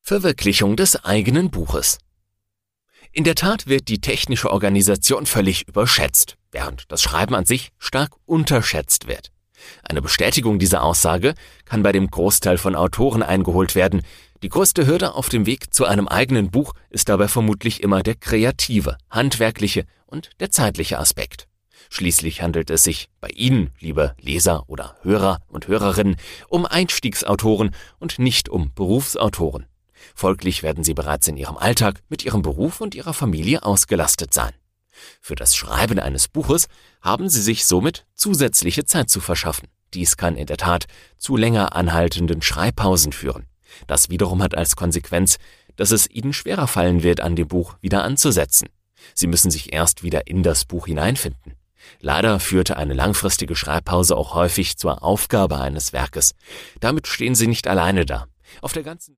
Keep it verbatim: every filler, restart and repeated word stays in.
Verwirklichung des eigenen Buches. In der Tat wird die technische Organisation völlig überschätzt, während das Schreiben an sich stark unterschätzt wird. Eine Bestätigung dieser Aussage kann bei dem Großteil von Autoren eingeholt werden. Die größte Hürde auf dem Weg zu einem eigenen Buch ist dabei vermutlich immer der kreative, handwerkliche und der zeitliche Aspekt. Schließlich handelt es sich bei Ihnen, liebe Leser oder Hörer und Hörerinnen, um Einstiegsautoren und nicht um Berufsautoren. Folglich werden Sie bereits in Ihrem Alltag mit Ihrem Beruf und Ihrer Familie ausgelastet sein. Für das Schreiben eines Buches haben Sie sich somit zusätzliche Zeit zu verschaffen. Dies kann in der Tat zu länger anhaltenden Schreibpausen führen. Das wiederum hat als Konsequenz, dass es Ihnen schwerer fallen wird, an dem Buch wieder anzusetzen. Sie müssen sich erst wieder in das Buch hineinfinden. Leider führte eine langfristige Schreibpause auch häufig zur Aufgabe eines Werkes. Damit stehen Sie nicht alleine da. Auf der ganzen